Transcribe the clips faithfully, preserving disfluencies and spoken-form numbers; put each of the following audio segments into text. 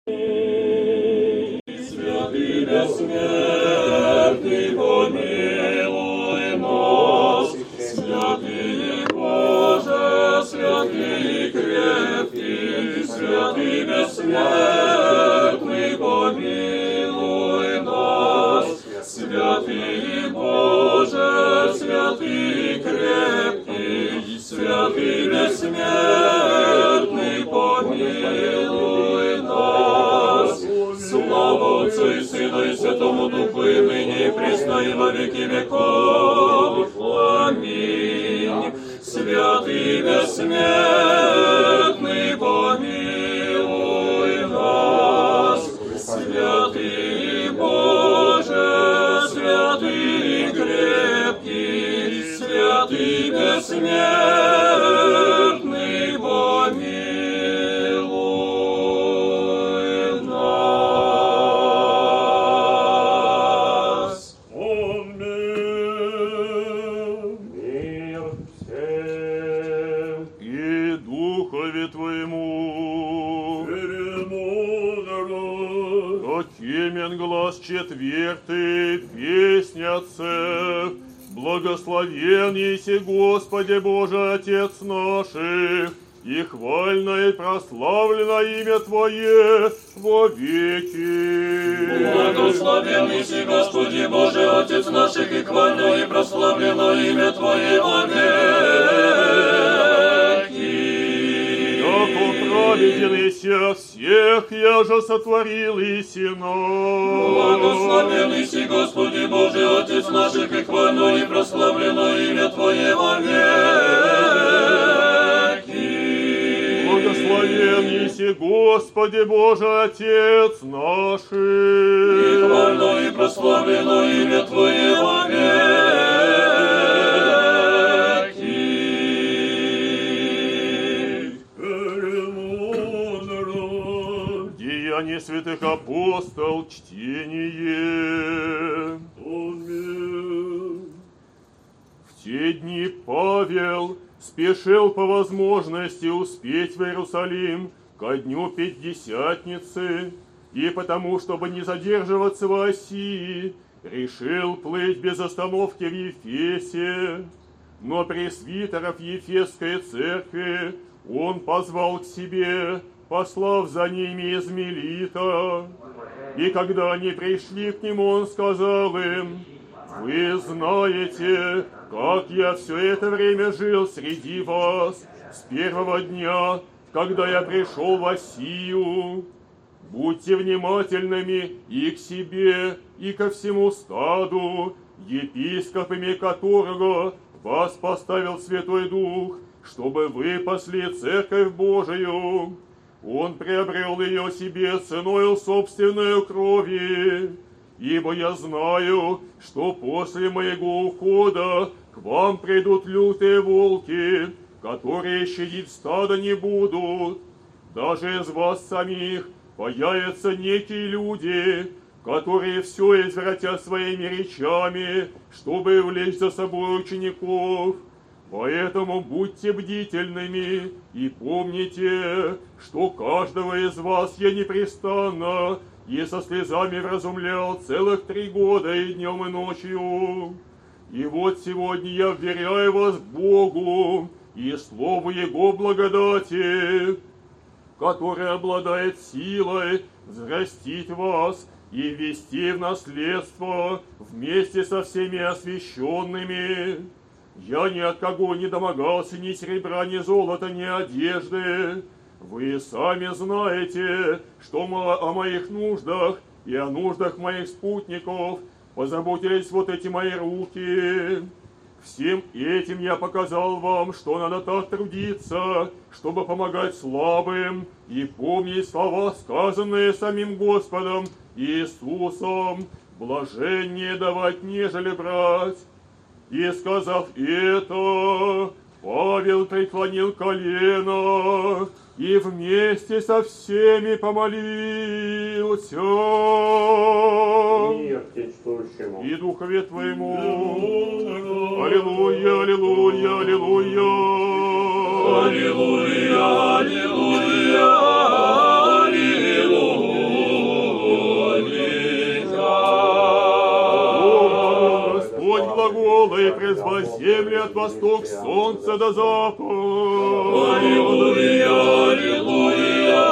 Святый бессмертный, помилуй нас. Святый Боже, святый крепкий, святый бессмертный, помилуй нас. Святый Боже, святый крепкий, святый бессмертный, помилуй нас. Слава Отцу и Сыну и Святому Духу, и ныне и присно и во веки веков. Аминь. Святый бессмертный, помилуй нас. Святый Боже, святый крепкий, святый бессмертный, помилуй нас. Аминь. Мир всем и Духове Твоему. Какимен глаз четвертый, песня отцев. Благословен еси, Господи Боже, Отец наших, и хвально и прославлено имя Твое во веки. Благословен еси, Господи Боже, Отец наших, и хвально и прославлено имя Твое во веки. Яко праведен еси всех, я же сотворил еси нас. Благословен еси, Господи Боже, Отец наших, и хвально и прославлено имя Твое во веки. Благословен еси, Господи Боже, Отец наших. И хвально и прославлено имя Твое во веки. Деяния святых апостол, чтение. Аминь. В те дни Павел спешил по возможности успеть в Иерусалим ко дню Пятидесятницы, и потому, чтобы не задерживаться в Асии, решил плыть без остановки в Ефесе. Но пресвитеров Ефесской церкви он позвал к себе, послав за ними из Милита. И когда они пришли к нему, он сказал им: «Вы знаете, как я все это время жил среди вас, с первого дня, когда я пришел в Асию. Будьте внимательными и к себе, и ко всему стаду, епископами которого вас поставил Святой Дух, чтобы вы пасли Церковь Божию. Он приобрел ее себе ценою собственной крови. Ибо я знаю, что после моего ухода к вам придут лютые волки, которые щадить стада не будут. Даже из вас самих появятся некие люди, которые все извратят своими речами, чтобы влечь за собой учеников. Поэтому будьте бдительными и помните, что каждого из вас я непрестанно и со слезами вразумлял целых три года и днем, и ночью. И вот сегодня я вверяю вас Богу и Слову Его благодати, которое обладает силой взрастить вас и ввести в наследство вместе со всеми освященными. Я ни от кого не домогался ни серебра, ни золота, ни одежды. Вы сами знаете, что о моих нуждах и о нуждах моих спутников позаботились вот эти мои руки. Всем этим я показал вам, что надо так трудиться, чтобы помогать слабым и помнить слова, сказанные самим Господом Иисусом: блаженнее давать, нежели брать. И, сказав это, Павел преклонил колено и вместе со всеми помолился. Мир течущему. И Духове Твоему. Аллилуйя, аллилуйя, аллилуйя. Аллилуйя, аллилуйя, аллилуйя. от восток солнца до запада. Аллилуйя, аллилуйя,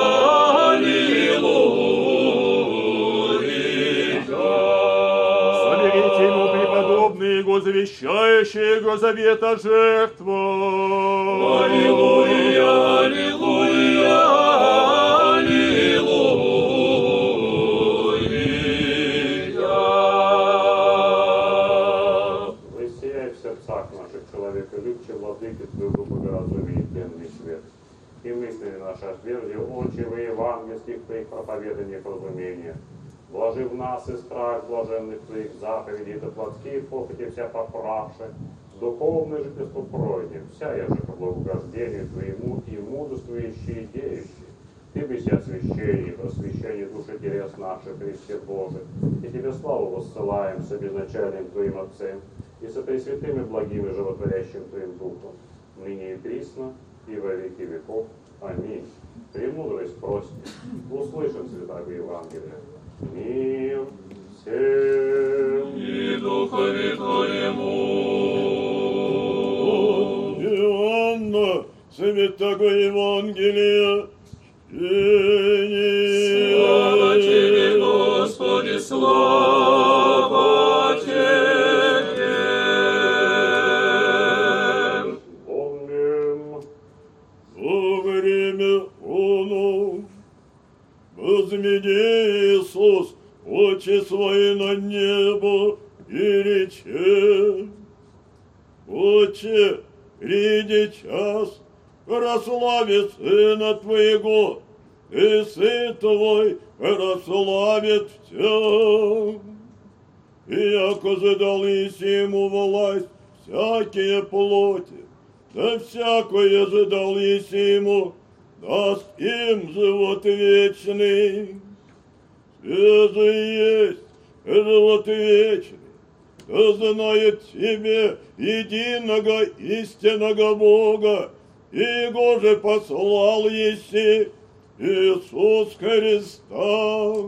аллилуйя. Соберите ему преподобные его завещающие его завета жертву. Аллилуйя, аллилуйя, аллилуйя. Воссияй в сердцах наших человеколюбче, владыки твоего богоразумия и тленный свет. И мысли наши отверзи, очи во евангельских твоих проповеданиях разумения. Вложи в нас и страх блаженных твоих заповедей, да плотские похоти вся поправши, духовное жительство пройдем, вся я же по благоугождению твоему и мудрствующие и деющие. Ты бы себя освящение, просвещение души телес наших, Христе Божий, и тебе славу воссылаем с обезначальным твоим Отцем, и со пресвятым и благим и животворящим твоим Духом, ныне и присно, и во веки веков. Аминь. Премудрость просим, услышим святого Евангелия. Мир всем И духове твоему. Иоанна, святого Евангелия, чтение. Слава тебе, Господи, слава тебе. помним. Во время оно возведи, Иисус, очи свои на небо и рече: Отче, гряди час, прослави Сына Твоего, и Сын Твой прославит все. И яко задал Ему власть всякие плоти, да всякое задал Ему, даст им живот вечный. Все же есть живот вечный, да знает Тебе единого истинного Бога, и Его же послал еси Иисус Христа.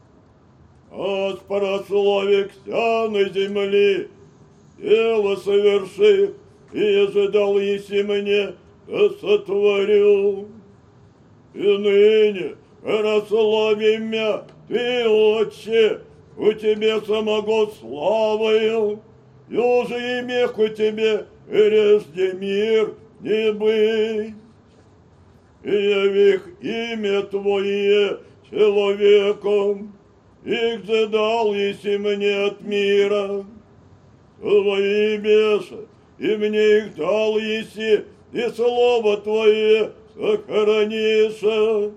Аж прославик вся на земле, дело совершив, и ожидал еси мне, да сотворю. И ныне прослави мя, Ты, Отче, у Тебе самого славою, и уже имех у Тебе прежде мир не быть. И явих имя Твое человеком, их задал еси мне от мира. Твои бесы, и мне их дал еси, и слово Твое сохраниша.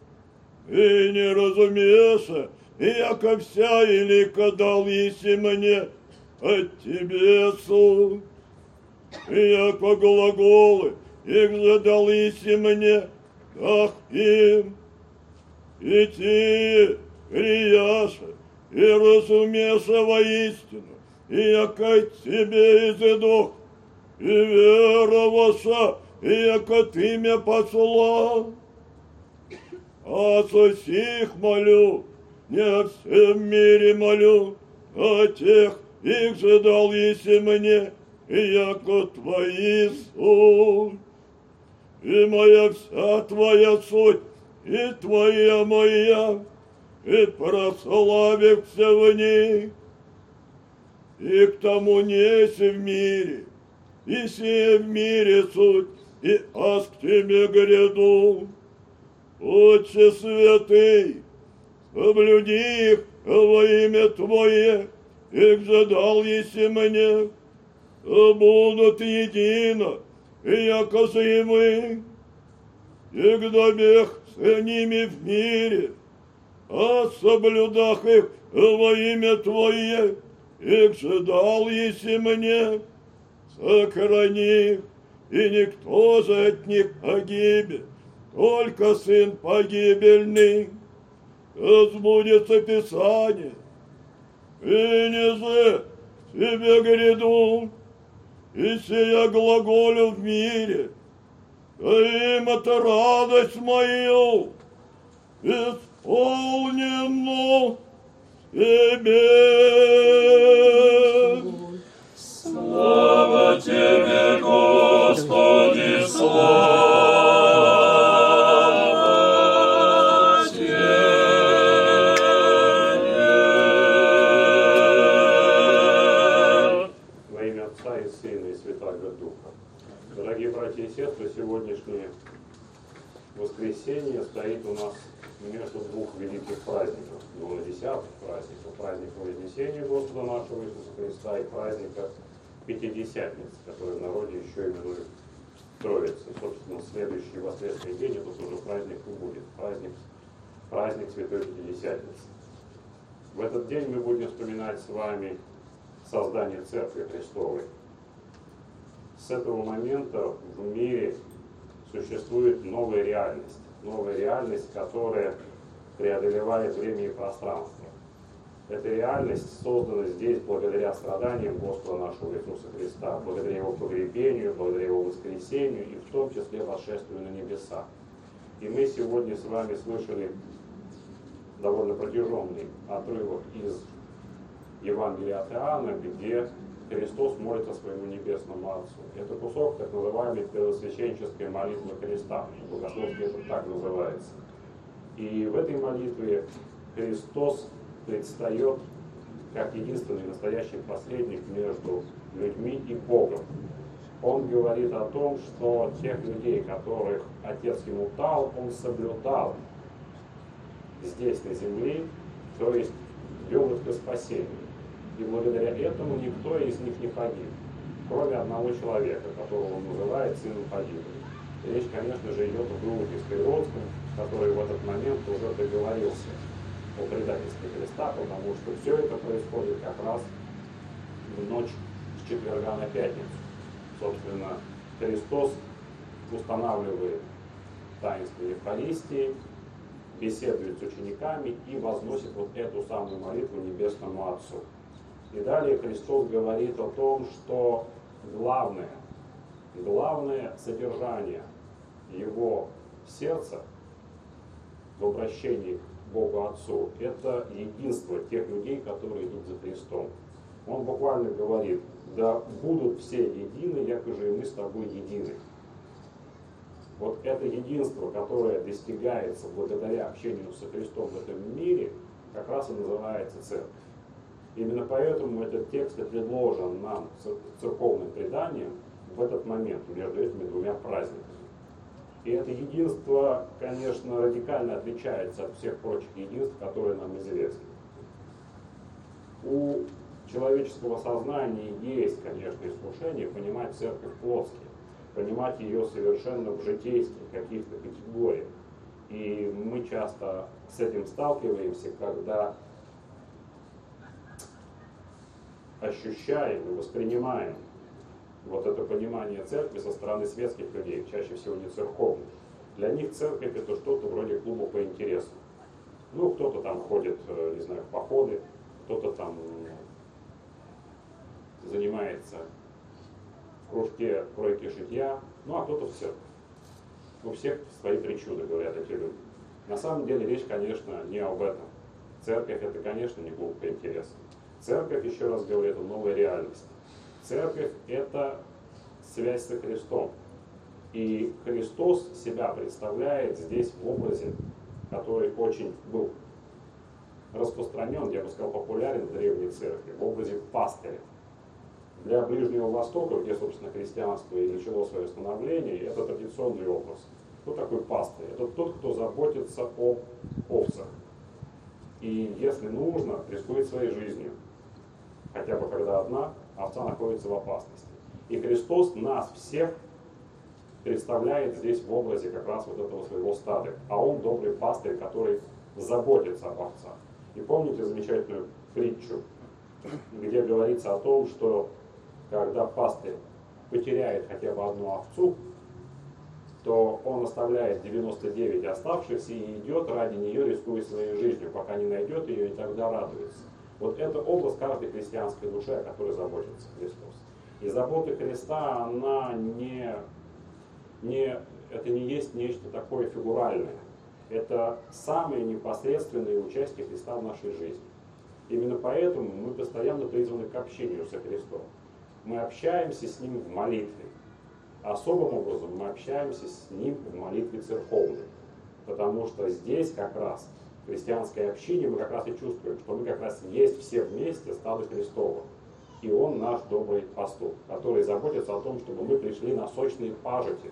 И не разумеша, и яко вся илика дал еси мне от Тебе суд. И яко глаголы, их задал еси мне, так им. И те грияша, и разумеша воистину, и яко Тебе изыдох, и вероваша, и яко Ты меня послал. А со сих молю, не о всем мире молю, а тех их же дал еси мне, и яко Твои суть. И моя вся Твоя суть, и Твоя моя, и прославимся в них. И к тому неси в мире, и сие в мире суть, и аз к Тебе гряду. Отче святый, соблюди их во имя Твое, их же дал еси мне, да будут едино, и яко же и мы, и гдобех с ними в мире, а соблюдах их во имя Твое, их же дал еси мне, сохрани их, и никто же от них погибет, только сын погибельный. Да сбудется Писание, и не же Тебе гряду, и сия глаголю в мире, да им это радость мою исполнено Тебе. Слава Тебе. братья и сестры, сегодняшнее воскресенье стоит у нас между двух великих праздников, двунадесятых праздников, праздника Вознесения Господа нашего Иисуса Христа и праздника Пятидесятницы, который в народе еще именуют Троицы. Собственно, следующий воскресный день это тоже праздник и будет, праздник, праздник Святой Пятидесятницы. В этот день мы будем вспоминать с вами создание Церкви Христовой. С этого момента в мире существует новая реальность. Новая реальность, которая преодолевает время и пространство. Эта реальность создана здесь благодаря страданиям Господа нашего Иисуса Христа, благодаря Его погребению, благодаря Его воскресению и в том числе восшествию на небеса. И мы сегодня с вами слышали довольно протяженный отрывок из Евангелия от Иоанна, где Христос молится своему небесному Отцу. Это кусок так называемой первосвященческой молитвы Христа, богословски это так называется. И в этой молитве Христос предстает как единственный настоящий посредник между людьми и Богом. Он говорит о том, что тех людей, которых Отец ему дал, он соблюдал здесь на земле, то есть вел их к спасению. И благодаря этому никто из них не погиб, кроме одного человека, которого он называет сыном погибли. Речь, конечно же, идет о Иуде Искариотском, который в этот момент уже договорился о предательстве Христа, потому что все это происходит как раз в ночь с четверга на пятницу. Собственно, Христос устанавливает таинство Евхаристии, беседует с учениками и возносит вот эту самую молитву Небесному Отцу. И далее Христос говорит о том, что главное, главное содержание Его сердца в обращении к Богу Отцу – это единство тех людей, которые идут за Христом. Он буквально говорит: да будут все едины, яко же и мы с тобой едины. Вот это единство, которое достигается благодаря общению со Христом в этом мире, как раз и называется церковь. Именно поэтому этот текст и предложен нам церковным преданием в этот момент между этими двумя праздниками. И это единство, конечно, радикально отличается от всех прочих единств, которые нам известны. У человеческого сознания есть, конечно, искушение понимать церковь плотски, понимать ее совершенно в житейских каких-то категориях. И мы часто с этим сталкиваемся, когда ощущаем и воспринимаем вот это понимание церкви со стороны светских людей, чаще всего не церковных. Для них церковь это что-то вроде клуба по интересам. Ну, кто-то там ходит, не знаю, в походы, кто-то там занимается в кружке кройки шитья, ну а кто-то в церковь. У всех свои причуды, говорят эти люди. На самом деле речь, конечно, не об этом. Церковь это, конечно, не клуб по интересам. Церковь, еще раз говорю, это новая реальность. Церковь – это связь со Христом. И Христос себя представляет здесь в образе, который очень был распространен, я бы сказал, популярен в Древней Церкви, в образе пастыря. Для Ближнего Востока, где, собственно, христианство и начало свое становление, это традиционный образ. Кто такой пастырь? Это тот, кто заботится об овцах. И, если нужно, рискует своей жизнью. Хотя бы когда одна овца находится в опасности. И Христос нас всех представляет здесь в образе как раз вот этого своего стада. А Он добрый пастырь, который заботится об овцах. И помните замечательную притчу, где говорится о том, что когда пастырь потеряет хотя бы одну овцу, то он оставляет девяносто девять оставшихся и идет ради нее, рискуя своей жизнью, пока не найдет ее, и тогда радуется. Вот это образ каждой христианской души, о которой заботится Христос. И забота Христа, она не, не, это не есть нечто такое фигуральное. Это самое непосредственное участие Христа в нашей жизни. Именно поэтому мы постоянно призваны к общению со Христом. Мы общаемся с Ним в молитве. Особым образом мы общаемся с Ним в молитве церковной. Потому что здесь как раз христианское общение мы как раз и чувствуем, что мы как раз есть все вместе стадо Христово. И он наш добрый пастух, который заботится о том, чтобы мы пришли на сочные пажити,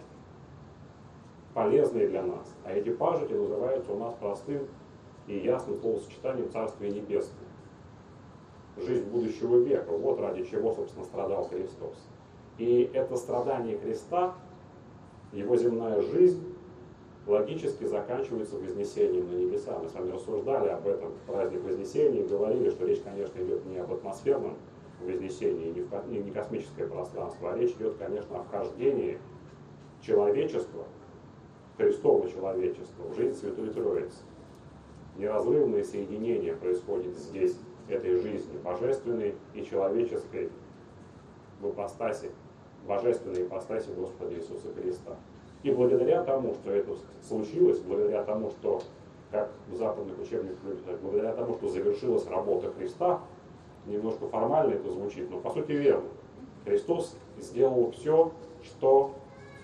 полезные для нас. А эти пажити называются у нас простым и ясным словосочетанием Царствие Небесное. Жизнь будущего века. Вот ради чего, собственно, страдал Христос. И это страдание Христа, его земная жизнь, логически заканчивается вознесением на небеса. Мы с вами рассуждали об этом в праздник Вознесения и говорили, что речь, конечно, идет не об атмосферном вознесении, не, в, не космическое пространство, а речь идет, конечно, о вхождении человечества, Христового человечества, в жизнь Святой Троицы. Неразрывное соединение происходит здесь, этой жизни, божественной и человеческой в ипостаси, божественной ипостаси Господа Иисуса Христа. И благодаря тому, что это случилось, благодаря тому, что, как в западных учебниках любят сказать, благодаря тому, что завершилась работа Христа, немножко формально это звучит, но по сути верно. Христос сделал все, что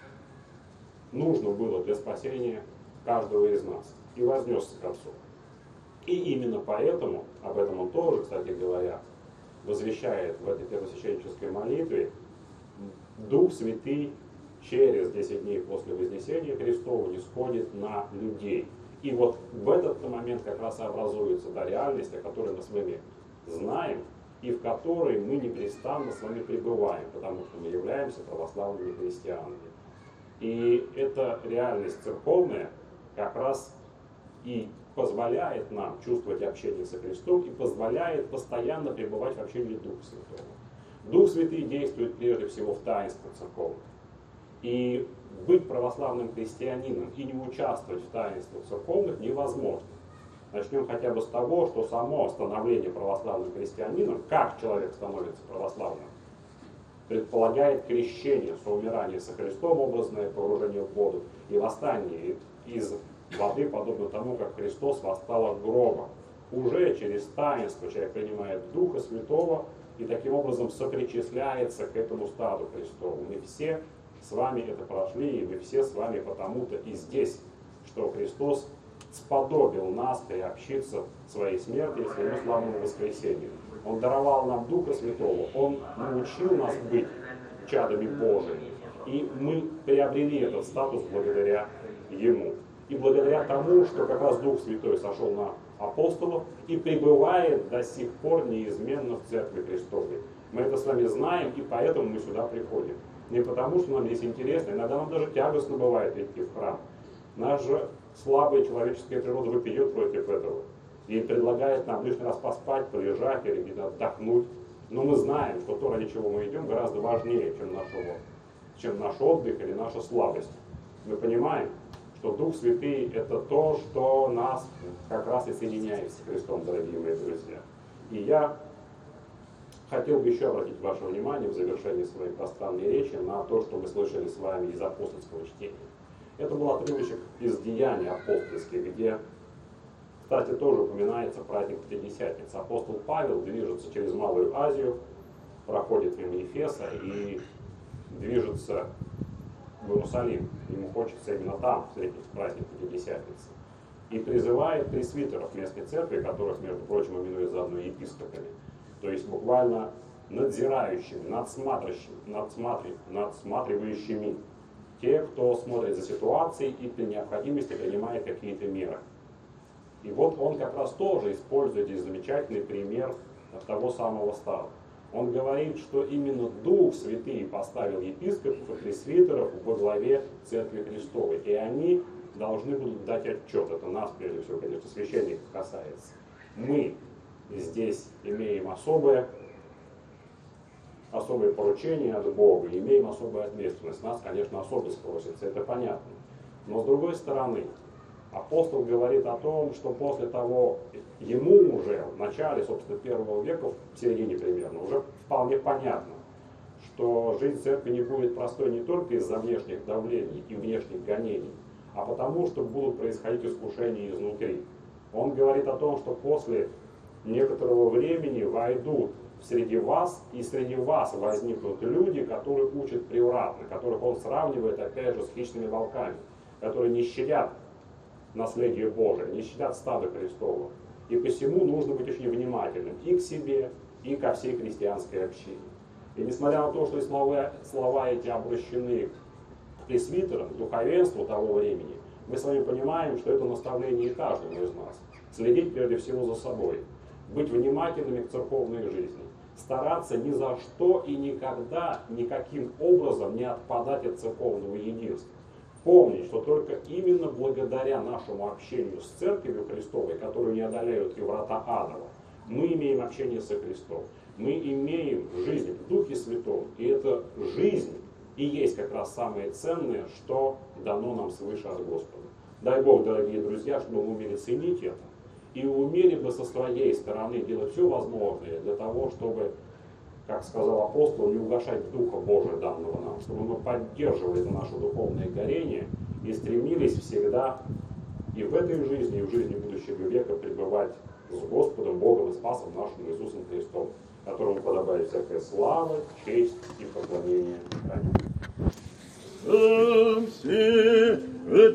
нужно было для спасения каждого из нас, и вознесся к Отцу. И именно поэтому, об этом он тоже, кстати говоря, возвещает в этой первосвященнической молитве, Дух Святый через десять дней после Вознесения Христова не сходит на людей. И вот в этот момент как раз и образуется та реальность, о которой мы с вами знаем, и в которой мы непрестанно с вами пребываем, потому что мы являемся православными христианами. И эта реальность церковная как раз и позволяет нам чувствовать общение со Христом и позволяет постоянно пребывать в общении Духа Святого. Дух Святый действует прежде всего в таинствах церковных. И быть православным христианином и не участвовать в таинствах церковных невозможно. Начнем хотя бы с того, что само становление православным христианином, как человек становится православным, предполагает крещение, соумирание со Христом, образное погружение в воду и восстание из воды, подобно тому, как Христос восстал от гроба. Уже через таинство человек принимает Духа Святого и таким образом сопричисляется к этому стаду Христову. Мы все с вами это прошли, и мы все с вами потому-то и здесь, что Христос сподобил нас приобщиться своей смерти и своему славному воскресению. Он даровал нам Духа Святого, Он научил нас быть чадами Божьими, и мы приобрели этот статус благодаря Ему. И благодаря тому, что как раз Дух Святой сошел на апостолов и пребывает до сих пор неизменно в Церкви Христовой. Мы это с вами знаем, и поэтому мы сюда приходим. Не потому, что нам здесь интересно, иногда нам даже тягостно бывает идти в храм. Наша слабая человеческая природа выпьет против этого и предлагает нам лишний раз поспать, полежать или где-то отдохнуть. Но мы знаем, что то, ради чего мы идем, гораздо важнее, чем наш, чем наш отдых или наша слабость. Мы понимаем, что Дух Святый – это то, что нас как раз и соединяет с Христом, дорогие мои друзья. И я хотел бы еще обратить ваше внимание в завершении своей пространной речи на то, что мы слышали с вами из апостольского чтения. Это был отрывочек из Деяний апостольских, где, кстати, тоже упоминается праздник Пятидесятницы. Апостол Павел движется через Малую Азию, проходит мимо Ефеса и движется в Иерусалим. Ему хочется именно там встретить праздник Пятидесятницы. И призывает пресвитеров местной церкви, которых, между прочим, именуют заодно епископами, то есть буквально надзирающими, надсматривающими, надсматри, надсматривающими, те, кто смотрит за ситуацией и при необходимости принимает какие-то меры. И вот он как раз тоже использует здесь замечательный пример того самого стада. Он говорит, что именно Дух Святый поставил епископов и пресвитеров во главе Церкви Христовой. И они должны будут дать отчет. Это нас, прежде всего, конечно, священников касается. Мы здесь имеем особое, особое поручение от Бога, имеем особую ответственность. Нас, конечно, особо спросится, это понятно. Но с другой стороны, апостол говорит о том, что после того, ему уже в начале, собственно, первого века, в середине примерно, уже вполне понятно, что жизнь церкви не будет простой не только из-за внешних давлений и внешних гонений, а потому, что будут происходить искушения изнутри. Он говорит о том, что после некоторого времени войдут среди вас, и среди вас возникнут люди, которые учат превратно, которых он сравнивает, опять же, с хищными волками, которые не щадят наследие Божие, не щадят стада Христова. И посему нужно быть очень внимательным и к себе, и ко всей христианской общине. И несмотря на то, что слова, слова эти обращены к пресвитерам, к духовенству того времени, мы с вами понимаем, что это наставление каждому из нас. Следить прежде всего за собой, быть внимательными к церковной жизни, стараться ни за что и никогда никаким образом не отпадать от церковного единства. Помнить, что только именно благодаря нашему общению с Церковью Христовой, которую не одолеют и врата адова, мы имеем общение со Христом. Мы имеем жизнь в Духе Святом. И эта жизнь и есть как раз самое ценное, что дано нам свыше от Господа. Дай Бог, дорогие друзья, чтобы мы умели ценить это. И умели бы со своей стороны делать все возможное для того, чтобы, как сказал апостол, не угашать Духа Божия данного нам, чтобы мы поддерживали это наше духовное горение и стремились всегда и в этой жизни, и в жизни будущего века пребывать с Господом, Богом и Спасом нашим Иисусом Христом, которому подобает всякая слава, честь и поклонение. Аминь. Все